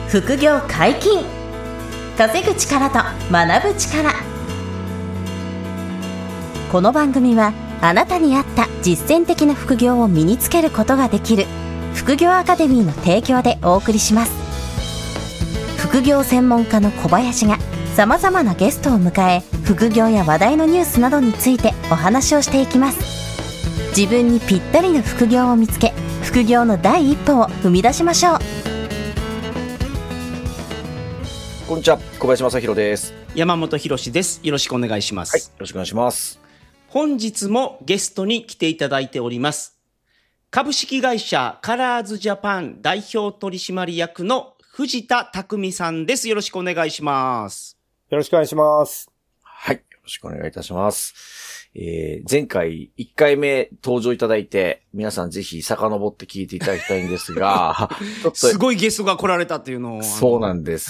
副業解禁。稼ぐ力と学ぶ力。この番組はあなたに合った実践的な副業を身につけることができる副業アカデミーの提供でお送りします。副業専門家の小林がさまざまなゲストを迎え、副業や話題のニュースなどについてお話をしていきます。自分にぴったりの副業を見つけ、副業の第一歩を踏み出しましょう。 こんにちは、小林正弘です。 山本博です。よろしくお願いします。 はい、よろしくお願いします。 本日もゲストに来ていただいております。株式会社カラーズジャパン代表取締役の藤田匠さんです。よろしくお願いします。 よろしくお願いします。 はい、よろしくお願いいたします。前回1回目登場いただいて、皆さんぜひ遡って聞いていただきたいんですが、 ちょっとすごいゲストが来られたっていうのを。 そうなんです。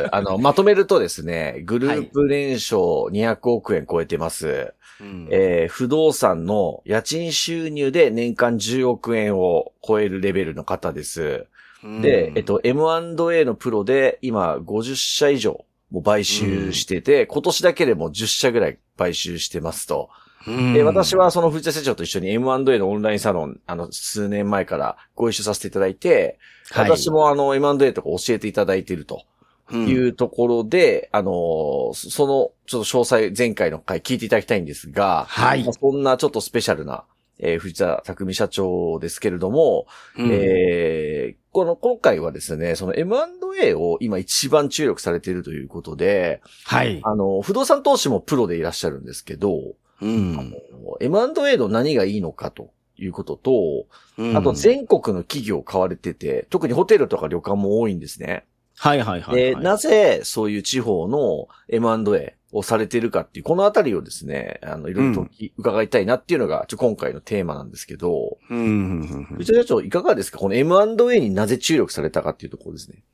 まとめるとですね、グループ年商200億円超えてます。不動産の家賃収入で年間10億円を超えるレベルの方です。で、M&A のプロで今50社以上も買収してて、今年だけでも10社ぐらい買収してますと。私はその藤田社長と一緒に M&A のオンラインサロン、数年前からご一緒させていただいて、私もM&A とか教えていただいているというところで、その、ちょっと詳細前回の回聞いていただきたいんですが、 はい。 そんなちょっとスペシャルな、藤田匠社長ですけれども、今回はですね、その M&A を今一番注力されているということで、 はい。 不動産投資もプロでいらっしゃるんですけど、M&A の何がいいのかということと、あと全国の企業を買われてて、特にホテルとか旅館も多いんですね。 はいはいはい、 で、なぜそういう地方の M&A をされているかっていう、このあたりをですね、いろいろと伺いたいなっていうのが、今回のテーマなんですけど、藤田社長いかがですか？この M&A になぜ注力されたかっていうところですね。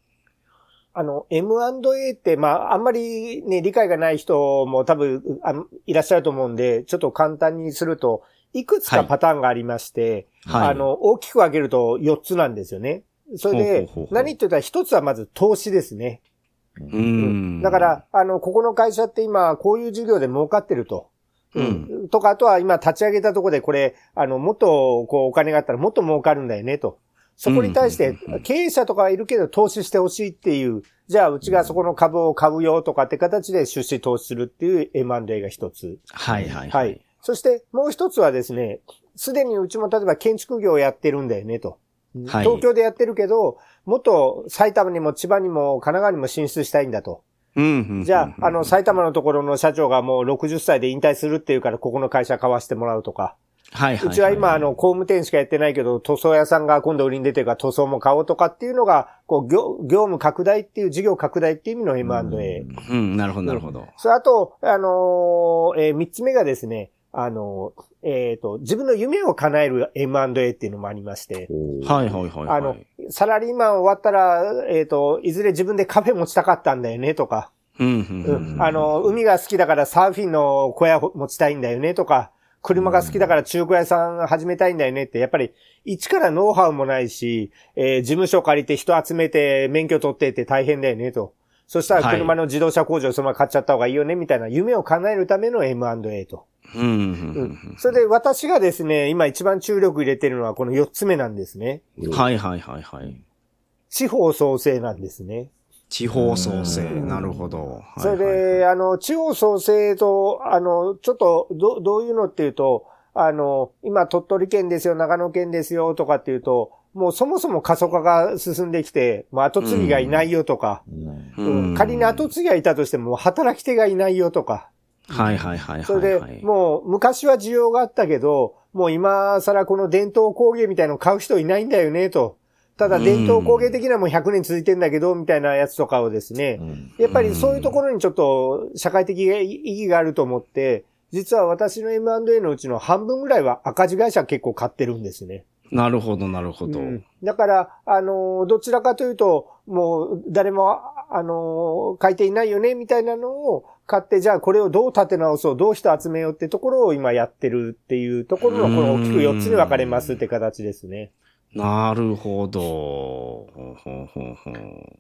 M&A って、あんまりね、理解がない人も多分、いらっしゃると思うんで、ちょっと簡単にすると、いくつかパターンがありまして、大きく分けると4つなんですよね。それで、何って言ったら1つはまず投資ですね。だから、ここの会社って今、こういう事業で儲かってると。とか、あとは今立ち上げたところでこれ、もっとお金があったらもっと儲かるんだよねと。そこに対して、経営者とかはいるけど投資してほしいっていう、じゃあうちがそこの株を買うよとかって形で出資投資するっていう M&A が一つ。 はいはいはい。 そしてもう一つはですね、すでにうちも例えば建築業をやってるんだよねと。東京でやってるけど、もっと埼玉にも千葉にも神奈川にも進出したいんだと。じゃあ、埼玉のところの社長がもう60歳で引退するっていうからここの会社買わせてもらうとか。うちは今、工務店しかやってないけど、塗装屋さんが今度売りに出てるから塗装も買おうとかっていうのが、業務拡大っていう、事業拡大っていう意味の M&A。 なるほど、なるほど。 それあと、三つ目がですね、自分の夢を叶える M&A っていうのもありまして。 はいはいはい。 サラリーマン終わったら、いずれ自分でカフェ持ちたかったんだよねとか。海が好きだからサーフィンの小屋持ちたいんだよねとか。車が好きだから中古屋さん始めたいんだよねって、やっぱり一からノウハウもないし、事務所借りて人集めて免許取ってって大変だよねと。そしたら車の自動車工場そのまま買っちゃった方がいいよねみたいな夢を叶えるための M&A と。それで私がですね、今一番注力入れてるのはこの4つ目なんですね。 はいはいはいはい。 地方創生なんですね。 地方創生。なるほど。 それで、地方創生と、ちょっと、どういうのっていうと、今、鳥取県ですよ、長野県ですよ、とかっていうと、もうそもそも過疎化が進んできて、もう後継ぎがいないよとか、仮に後継ぎがいたとしても、働き手がいないよとか。 はいはいはいはい。 それで、もう、昔は需要があったけど、もう今更この伝統工芸みたいなの買う人いないんだよね、と。ただ伝統工芸的なもう100年続いてんだけど、みたいなやつとかをですね、やっぱりそういうところにちょっと社会的意義があると思って、実は私の M&A のうちの半分ぐらいは赤字会社結構買ってるんですね。 なるほど、なるほど。 だから、どちらかというと、もう誰も、書いていないよね、みたいなのを買って、じゃあこれをどう立て直そう、どう人集めようってところを今やってるっていうところの、この大きく4つに分かれますって形ですね。 なるほど。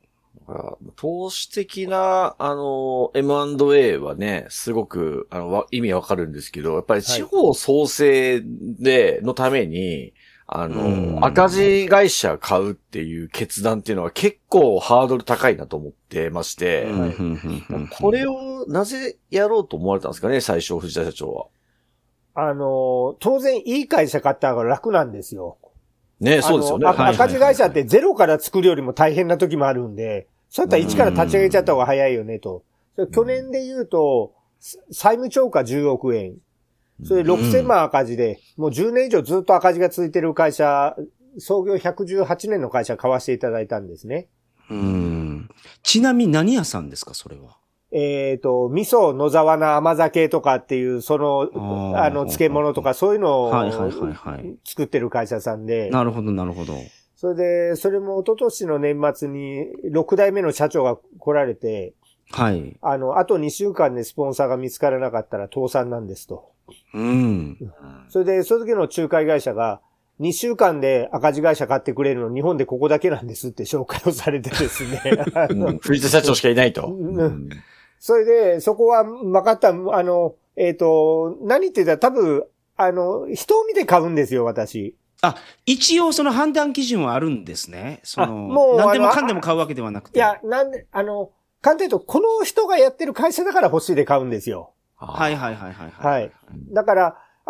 投資的な、M&A はね、すごく、意味わかるんですけど、やっぱり地方創生のために、赤字会社買うっていう決断っていうのは結構ハードル高いなと思ってまして、これをなぜやろうと思われたんですかね、最初、藤田社長は。 当然いい会社買った方が楽なんですよ。 ね、そうですよね。 赤字会社ってゼロから作るよりも大変な時もあるんで、そういったら一から立ち上げちゃった方が早いよねと。去年で言うと、債務超過10億円。それで6000万赤字で、もう10年以上ずっと赤字が続いている会社、創業118年の会社買わせていただいたんですね。 ちなみに何屋さんですか、それは。 味噌野沢菜甘酒とかっていう、漬物とかそういうのを作ってる会社さんで。 なるほど、なるほど。 それで、それも一昨年の年末に6代目の社長が来られて、 はい。 あと2週間でスポンサーが見つからなかったら倒産なんですと。それで、その時の仲介会社が、2週間で赤字会社買ってくれるの日本でここだけなんですって紹介をされてですね。 藤田社長しかいないと。 それで、そこは分かった、何って言ったら多分、人を見て買うんですよ、私。 一応その判断基準はあるんですね。もう、何でもかんでも買うわけではなくて。 いや、簡単に言うと、この人がやってる会社だから欲しいで買うんですよ。 はい。 だから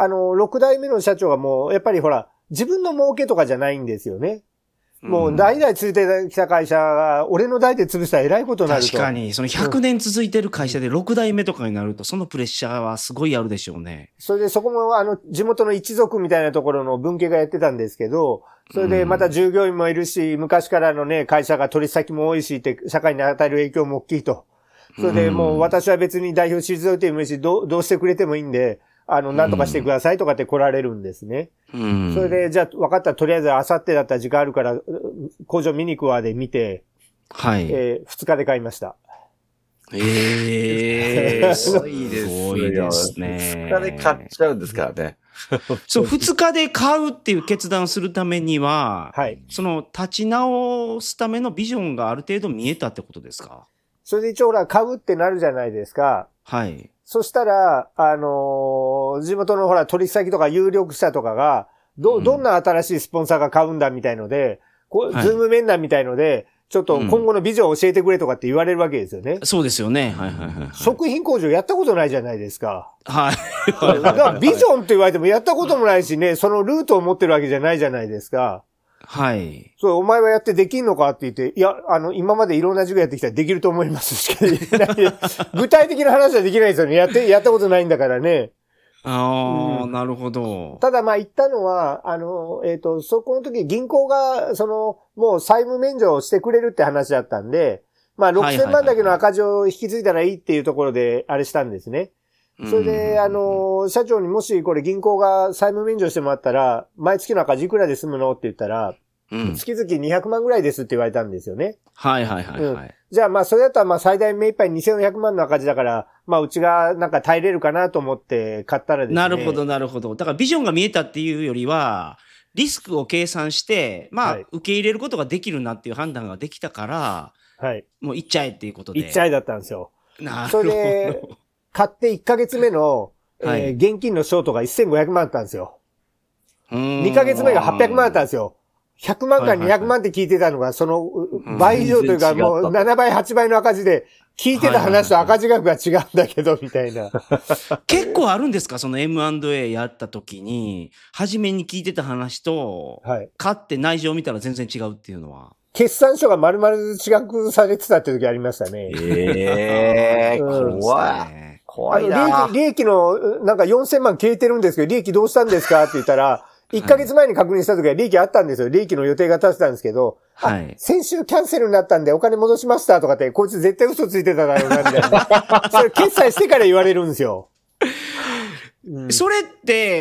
、6代目の社長がもう、やっぱりほら、自分の儲けとかじゃないんですよね。もう代々続いてきた会社が、俺の代で潰したら偉いことになると。 確かに、その100年続いてる会社で6代目とかになると、そのプレッシャーはすごいあるでしょうね。 それでそこも地元の一族みたいなところの分家がやってたんですけど、それでまた従業員もいるし、昔からのね、会社が取り先も多いしって、社会に与える影響も大きいと。それでもう私は別に代表退いてもいいし、どうしてくれてもいいんで、なんとかしてくださいとかって来られるんですね。それで、じゃあ分かった、とりあえず明後日だったら時間あるから、工場見に行くわで見て、 はい。 2日で買いました。 すごいですね。2日で買っちゃうんですからね。 そう、2日で買うっていう決断をするためには、 はい。 その立ち直すためのビジョンがある程度見えたってことですか？ それで一応ほら、買うってなるじゃないですか。 はい。 そしたら、地元のほら、取引先とか有力者とかが、どんな新しいスポンサーが買うんだみたいので、ズーム面談みたいので、ちょっと今後のビジョンを教えてくれとかって言われるわけですよね。 そうですよね。はい。 食品工場やったことないじゃないですか。 はい。 だからビジョンって言われてもやったこともないしね、そのルートを持ってるわけじゃないじゃないですか。 はい。 そう、お前はやってできんのかって言って、いや、今までいろんな授業やってきたらできると思いますしか言えない。具体的な話はできないですよね。やったことないんだからね。 なるほど。 ただ言ったのは、そこの時銀行が、もう債務免除をしてくれるって話だったんで、6000万だけの赤字を引き継いだらいいっていうところで、あれしたんですね。それで、社長にもしこれ銀行が債務免除してもらったら、毎月の赤字いくらで済むのって言ったら、月々200万ぐらいですって言われたんですよね。 はい。 じゃあそれだったら最大目いっぱい2400万の赤字だから、うちがなんか耐えれるかなと思って買ったらですね。 なるほど。だからビジョンが見えたっていうよりは、リスクを計算して、受け入れることができるなっていう判断ができたから、 はい。 もう行っちゃえっていうことで。 行っちゃえだったんですよ。 なるほど。 それで、買って1ヶ月目の、現金のショートが1500万あったんですよ。2ヶ月目が800万あったんですよ。100万から200万って聞いてたのが、その倍以上というか、もう7倍、8倍の赤字で、聞いてた話と赤字額が違うんだけど、みたいな。 結構あるんですか？その M&A やった時に、初めに聞いてた話と、買って内情を見たら全然違うっていうのは。 決算書が丸々違くされてたって時ありましたね。 怖いな。 利益の、なんか4000万消えてるんですけど、利益どうしたんですかって言ったら、1ヶ月前に確認した時は利益あったんですよ。利益の予定が立ってたんですけど、先週キャンセルになったんでお金戻しましたとかって、こいつ絶対嘘ついてただろうな、みたいな。それ決済してから言われるんですよ。 それって、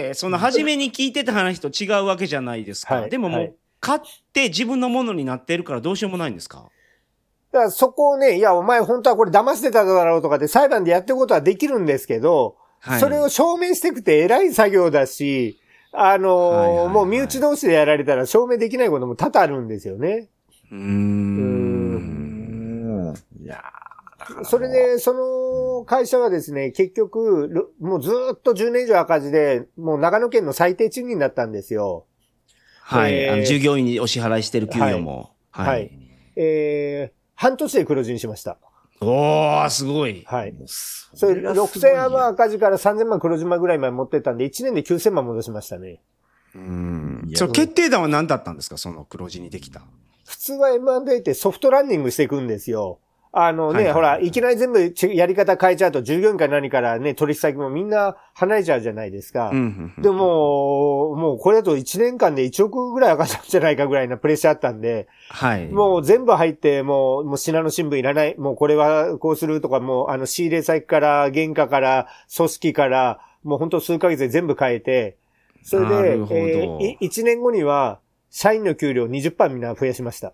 初めに聞いてた話と違うわけじゃないですか。でももう、買って自分のものになってるからどうしようもないんですか？ だからそこをね、いや、お前本当はこれ騙してただろうとかって裁判でやってることはできるんですけど、それを証明してくて偉い作業だし、もう身内同士でやられたら証明できないことも多々あるんですよね。 いやそれで、その会社はですね、結局、もうずーっと10年以上赤字で、もう長野県の最低賃金だったんですよ。 はい。従業員にお支払いしてる給与も。 はい。半年で黒字にしました。 おー、すごい。 はい。それ6000万赤字から3000万黒字ぐらいまで持ってったんで、1年で9000万戻しましたね。 その決定打は何だったんですか、その黒字にできた。 普通は M&A ってソフトランニングしていくんですよ。ほら、いきなり全部やり方変えちゃうと、従業員から何からね、取引先もみんな離れちゃうじゃないですか。でも、もうこれだと1年間で1億ぐらい上がったんじゃないかぐらいなプレッシャーあったんで、はい。もう全部入って、もう品の新聞いらない。もうこれはこうするとか、もう仕入れ先から、原価から、組織から、もう本当数ヶ月で全部変えて、それで、1年後には、社員の給料 20% みんな増やしました。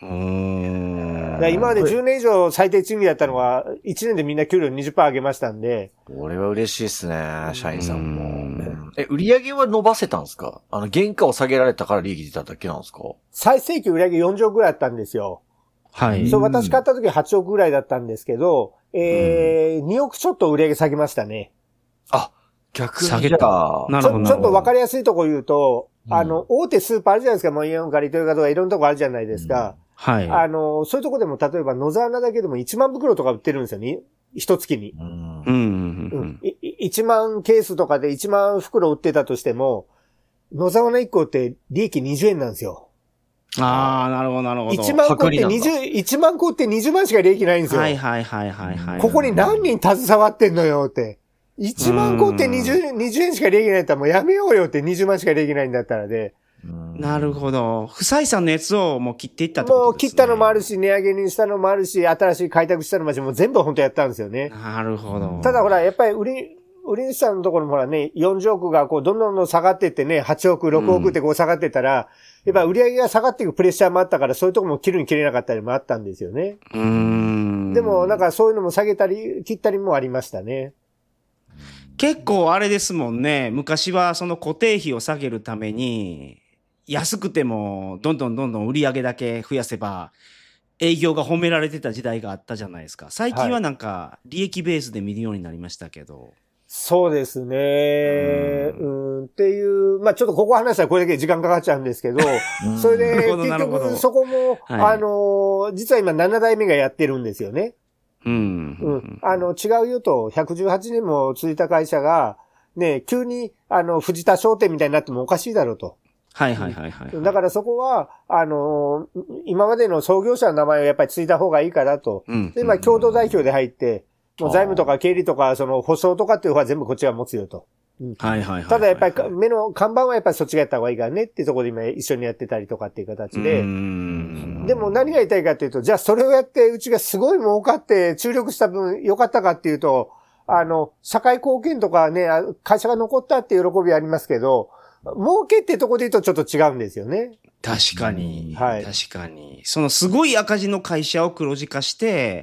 今まで10年以上最低賃金だったのが、1年でみんな給料 20% 上げましたんで。 これは嬉しいですね、社員さんも。売上は伸ばせたんですか？原価を下げられたから利益出ただけなんですか？ 最盛期売上40億ぐらいだったんですよ。はい。そう、私買った時8億ぐらいだったんですけど、2億ちょっと売上下げましたね。 あ、逆に下げた。 なるほど。ちょっとわかりやすいところ言うと、大手スーパーあるじゃないですか。もうイオンからイトーヨーカとかいろんなとこあるじゃないですか。はい。そういうとこでも、例えば野沢菜だけでも1万袋とか売ってるんですよね。一月に。1万ケースとかで1万袋売ってたとしても、野沢菜1個って利益20円なんですよ。 ああ、なるほど、なるほど。 1万個って1万個って20万しか利益ないんですよ。 はいはいはいはいはい。 ここに何人携わってんのよって。1万個って20円しか利益ないんだったらもうやめようよって20万しか利益ないんだったらで。 なるほど。不採算のやつをもう切っていったってことですね。もう切ったのもあるし、値上げにしたのもあるし、新しい開拓したのもあるし、もう全部本当やったんですよね。 なるほど。 ただほら、やっぱり売り主さんのところもほらね、40億がこう、どんどん下がっていってね、8億、6億ってこう下がってたら、やっぱ売り上げが下がっていくプレッシャーもあったから、そういうところも切るに切れなかったりもあったんですよね。でもなんかそういうのも下げたり、切ったりもありましたね。 結構あれですもんね。昔はその固定費を下げるために、安くてもどんどん売り上げだけ増やせば営業が褒められてた時代があったじゃないですか。最近はなんか利益ベースで見るようになりましたけど。はい、 そうですね。っていう、まあちょっとここ話したらこれだけ時間かかっちゃうんですけど、それで結局そこも、はい、実は今7代目がやってるんですよね。違う言うと118年も続いた会社がね、急に藤田商店みたいになってもおかしいだろうと。 はいはいはいはい。 だからそこは、今までの創業者の名前をやっぱり継いだ方がいいからと。で、今共同代表で入って、もう財務とか経理とか、その保証とかっていう方は全部こっちが持つよと。 はいはいはい。 ただやっぱり目の看板はやっぱりそっちがやった方がいいからねっていうところで今一緒にやってたりとかっていう形で。でも何が言いたいかっていうと、じゃあそれをやってうちがすごい儲かって注力した分良かったかっていうと、社会貢献とかね、会社が残ったっていう喜びはありますけど、儲けってとこで言うとちょっと違うんですよね。 確かに。はい。確かに。そのすごい赤字の会社を黒字化して、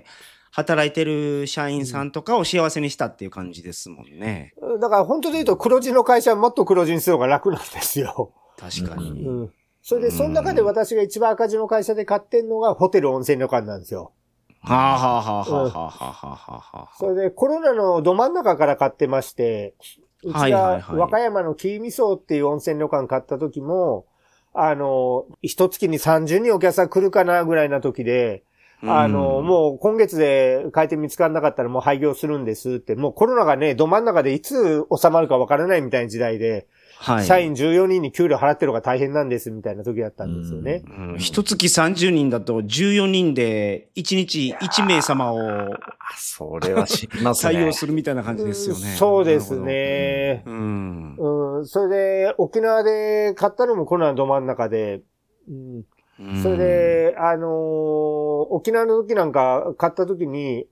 働いてる社員さんとかを幸せにしたっていう感じですもんね。 だから本当で言うと黒字の会社はもっと黒字にする方が楽なんですよ。 確かに。 それで、その中で私が一番赤字の会社で買ってんのがホテル温泉旅館なんですよ。 はあはあはあはあはあはあ。 それでコロナのど真ん中から買ってまして、うちが和歌山の紀伊味噌っていう温泉旅館買った時も、一月に30人お客さん来るかなぐらいな時で、もう今月で開店見つからなかったらもう廃業するんですって、もうコロナがね、ど真ん中でいつ収まるかわからないみたいな時代で、はい、社員14人に給料払ってるのが大変なんですみたいな時だったんですよね。 一月30人だと14人で1日1名様をそれは知りますね。 採用するみたいな感じですよね。 そうですね。それで沖縄で買ったのもコロナど真ん中で、それで、沖縄の時なんか買った時に、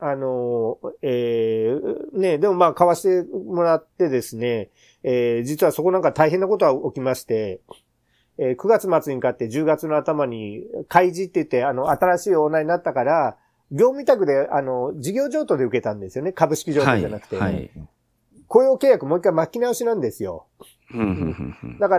ね、でもまあ買わせてもらってですね、実はそこなんか大変なことが起きまして、9月末に買って10月の頭に開示って言って、新しいオーナーになったから、業務委託で、事業譲渡で受けたんですよね。株式譲渡じゃなくて。はいはい、雇用契約もう一回巻き直しなんですよ。だから、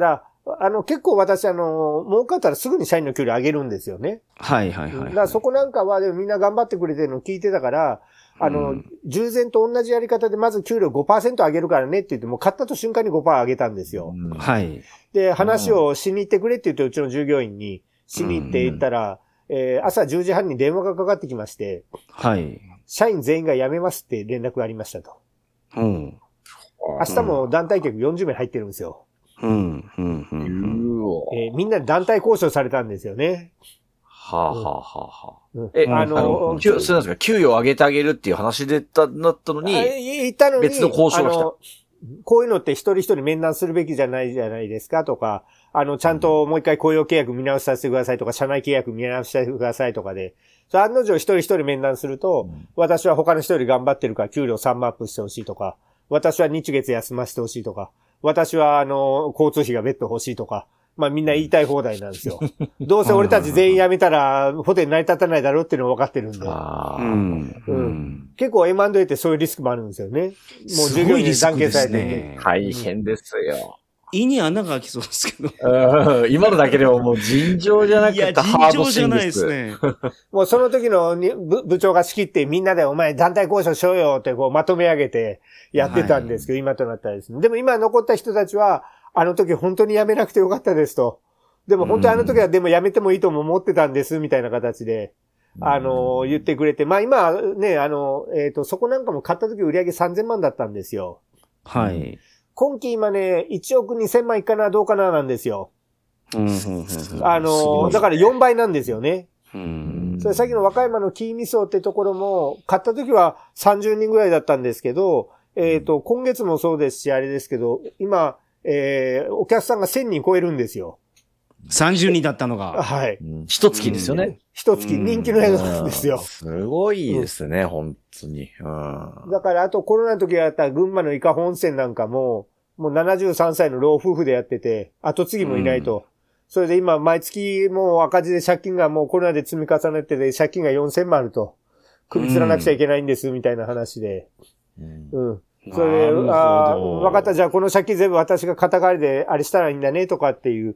結構私、儲かったらすぐに社員の給料上げるんですよね。 はいはいはい。 だからそこなんかは、でもみんな頑張ってくれてるのを聞いてたから、従前と同じやり方でまず給料 5% 上げるからねって言っても、買ったと瞬間に 5% 上げたんですよ。 はい。 で、話をしに行ってくれって言って、うちの従業員にしに行って言ったら、朝10時半に電話がかかってきまして、 はい。 社員全員が辞めますって連絡がありましたと。 うん。 明日も団体客40名入ってるんですよ。 うん。うん。うん。 みんなで団体交渉されたんですよね。 はあ、はあはあはあ。そうなんですか、給与を上げてあげるっていう話でなったのに、別の交渉が来た。 こういうのって一人一人面談するべきじゃないですかとか、ちゃんともう一回雇用契約見直しさせてくださいとか、社内契約見直しさせてくださいとかで、案の定一人一人面談すると、私は他の人より頑張ってるから給料3万アップしてほしいとか、私は日月休ませてほしいとか、私は交通費が別途欲しいとか、まあみんな言いたい放題なんですよ。どうせ俺たち全員辞めたらホテル成り立たないだろうっていうのは分かってるんで。結構 M&A ってそういうリスクもあるんですよね。もう従業員に団結されてて。 大変ですよ。 胃に穴が開きそうですけど。 今のだけでももう尋常じゃなくてハードシングス。 尋常じゃないですね。 もうその時の部長が仕切ってみんなでお前団体交渉しようよってこうまとめ上げてやってたんですけど、今となったらですね。でも今残った人たちは、あの時本当に辞めなくてよかったですと。でも本当にあの時はでも辞めてもいいとも思ってたんですみたいな形で、言ってくれて。まあ今ね、そこなんかも買った時売上3000万だったんですよ。 はい。 今期今ね、1億2000万いくかなどうかななんですよ。だから4倍なんですよね。それさっきの和歌山のキーミソってところも、買った時は30人ぐらいだったんですけど、今月もそうですし、あれですけど、今、お客さんが1000人超えるんですよ。 30人だったのが。 はい。 一月ですよね。 一月、人気の映画なんですよ。 すごいですね、本当に。 だから、あとコロナの時やった群馬の伊香本線なんかも、もう73歳の老夫婦でやってて、後継ぎもいないと。それで今、毎月もう赤字で借金がもうコロナで積み重ねてて、借金が4000万あると。首吊らなくちゃいけないんです、みたいな話で。それで、わかった、じゃあこの借金全部私が肩代わりであれしたらいいんだね、とかっていう、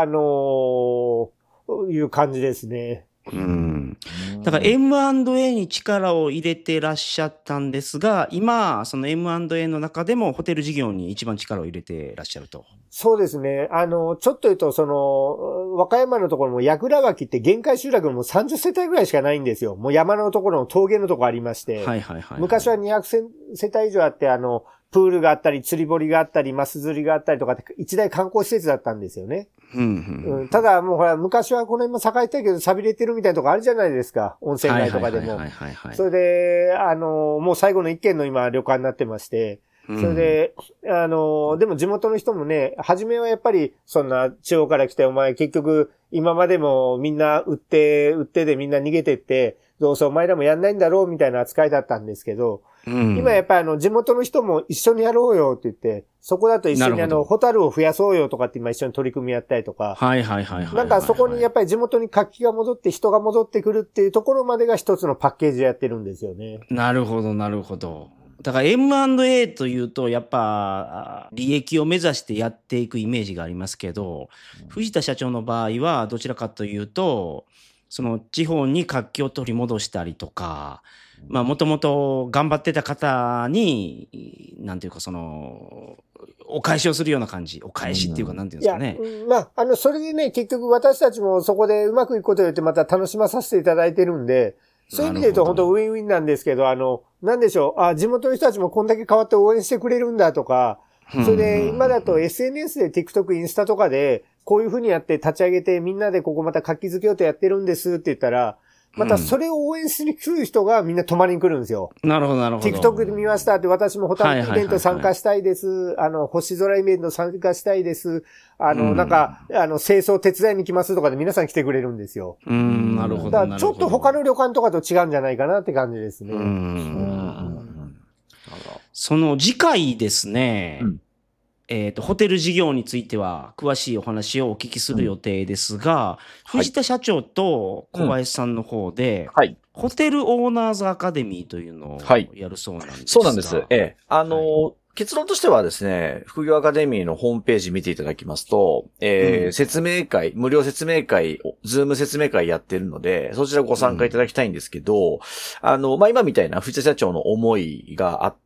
いう感じですね。 だから M&A に力を入れてらっしゃったんですが、今、その M&A の中でもホテル事業に一番力を入れてらっしゃると。 そうですね。ちょっと言うと、和歌山のところも矢倉脇って限界集落のもう30世帯ぐらいしかないんですよ。もう山のところの峠のところありまして。昔は200世帯以上あって、プールがあったり、釣り堀があったり、マス釣りがあったりとかって、一大観光施設だったんですよね。ただ、もうほら、昔はこの辺も栄えたけど、錆びれてるみたいなとこあるじゃないですか。温泉街とかでも。それで、もう最後の一軒の今、旅館になってまして、それで、でも地元の人もね、初めはやっぱり、そんな地方から来て、お前結局、今までもみんな売ってでみんな逃げてって、どうせお前らもやんないんだろうみたいな扱いだったんですけど、今やっぱり地元の人も一緒にやろうよって言って、そこだと一緒にホタルを増やそうよとかって今一緒に取り組みやったりとか、なんかそこにやっぱり地元に活気が戻って人が戻ってくるっていうところまでが一つのパッケージでやってるんですよね。 なるほど、なるほど。だから M&A というとやっぱ利益を目指してやっていくイメージがありますけど、藤田社長の場合はどちらかというと、その地方に活気を取り戻したりとか、まあもともと頑張ってた方に、なんていうかその、お返しをするような感じ。お返しっていうかなんていうんですかね。 まあ、それでね、結局私たちもそこでうまくいくことによってまた楽しまさせていただいてるんで、そういう意味で言うと本当ウィンウィンなんですけど、なんでしょう、地元の人たちもこんだけ変わって応援してくれるんだとか、それで今だと SNS で TikTok、インスタとかで、こういう風にやって立ち上げてみんなでここまた活気づけようとやってるんですって言ったら、またそれを応援しに来る人がみんな泊まりに来るんですよ。 なるほど、なるほど。 TikTok で見ましたって、私もホタルイベント参加したいです。星空イベント参加したいです。なんか、清掃手伝いに来ますとかで皆さん来てくれるんですよ。 なるほど。 だからちょっと他の旅館とかと違うんじゃないかなって感じですね。 その次回ですね、ホテル事業については詳しいお話をお聞きする予定ですが、藤田社長と小林さんの方で、ホテルオーナーズアカデミーというのをやるそうなんですが。 そうなんです。 結論としてはですね、副業アカデミーのホームページ見ていただきますと、説明会、無料説明会、ズーム説明会やってるので、そちらご参加いただきたいんですけど、今みたいな藤田社長の思いがあって、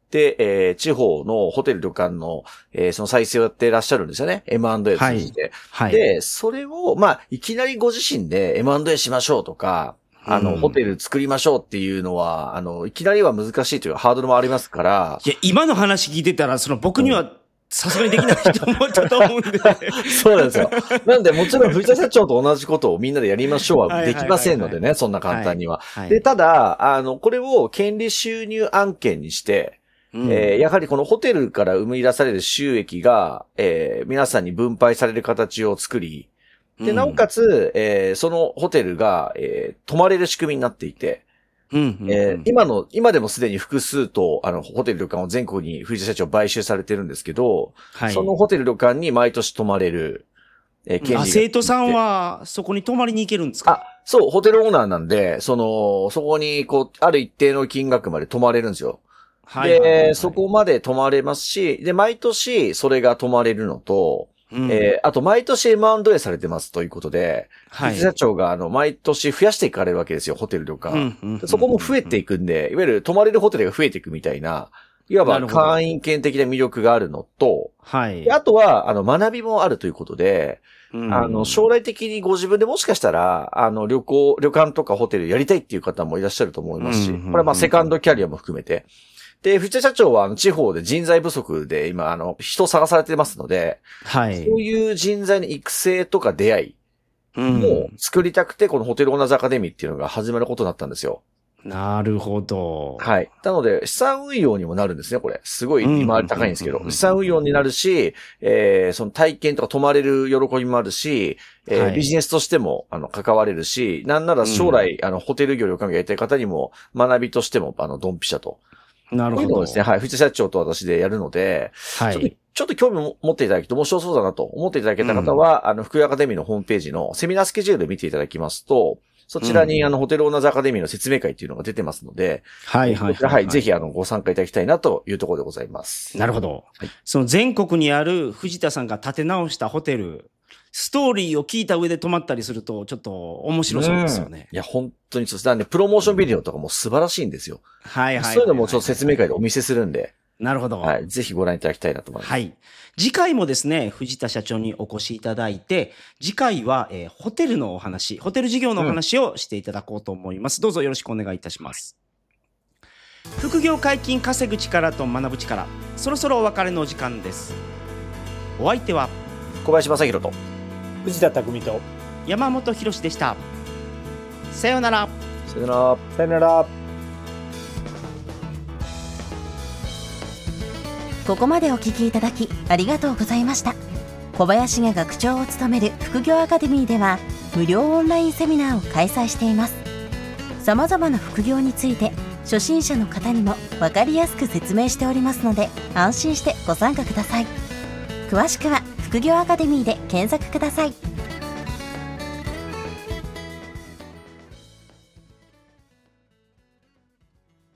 地方のホテル旅館の、その再生をやってらっしゃるんですよね。M&A を通じて。はい。で、それを、いきなりご自身で M&A しましょうとか、ホテル作りましょうっていうのは、いきなりは難しいというハードルもありますから。 いや、今の話聞いてたら、僕には、さすがにできないと思ったと思うんで。 そうなんですよ。なんで、もちろん藤田社長と同じことをみんなでやりましょうはできませんのでね、そんな簡単には。で、ただ、これを権利収入案件にして、やはりこのホテルから生み出される収益が、皆さんに分配される形を作り、で、なおかつ、そのホテルが、泊まれる仕組みになっていて、今でもすでに複数と、ホテル旅館を全国に藤田社長買収されてるんですけど、はい、そのホテル旅館に毎年泊まれる、 権利が生徒さんはそこに泊まりに行けるんですか？ そう、ホテルオーナーなんで、そこに、ある一定の金額まで泊まれるんですよ。で、そこまで泊まれますし、で、毎年それが泊まれるのと、あと毎年 M&A されてますということで、藤田社長が毎年増やしていかれるわけですよ、ホテル旅館。そこも増えていくんで、いわゆる泊まれるホテルが増えていくみたいな、いわば会員権的な魅力があるのと、はい。あとは、学びもあるということで、将来的にご自分でもしかしたら、旅館とかホテルやりたいっていう方もいらっしゃると思いますし、これはセカンドキャリアも含めて、で、藤田社長は地方で人材不足で今、人を探されてますので、はい。そういう人材の育成とか出会いも作りたくて、このホテルオーナーズアカデミーっていうのが始まることになったんですよ。 なるほど。 はい。なので、資産運用にもなるんですね、これ。すごい利回り高いんですけど。資産運用になるし、その体験とか泊まれる喜びもあるし、はい、ビジネスとしても、関われるし、なんなら将来、ホテル業旅館がやりたい方にも、学びとしても、ドンピシャと。 なるほど。 こういうのをですね、はい、藤田社長と私でやるので、はい。ちょっと興味を持っていただけて面白そうだなと思っていただけた方は、副業アカデミーのホームページのセミナースケジュールを見ていただきますと、そちらにホテルオーナーズアカデミーの説明会っていうのが出てますので、はいはいはい、はい。ぜひご参加いただきたいなというところでございます。 なるほど。はい、その全国にある藤田さんが建て直したホテル、ストーリーを聞いた上で泊まったりすると、ちょっと面白そうですよね。 いや、本当にそうです。なんで、プロモーションビデオとかも素晴らしいんですよ。はいはい。そういうのもちょっと説明会でお見せするんで。 なるほど。 はい。ぜひご覧いただきたいなと思います。 はい。次回もですね、藤田社長にお越しいただいて、次回は、ホテルのお話、ホテル事業のお話をしていただこうと思います。どうぞよろしくお願いいたします。副業解禁稼ぐ力と学ぶ力、そろそろお別れのお時間です。お相手は、 小林正弘と、 藤田匠と、 山本博でした。さようなら。 さようなら。 さようなら。 ここまでお聞きいただきありがとうございました。小林が学長を務める副業アカデミーでは無料オンラインセミナーを開催しています。様々な副業について初心者の方にも分かりやすく説明しておりますので安心してご参加ください。詳しくは副業アカデミーで検索ください。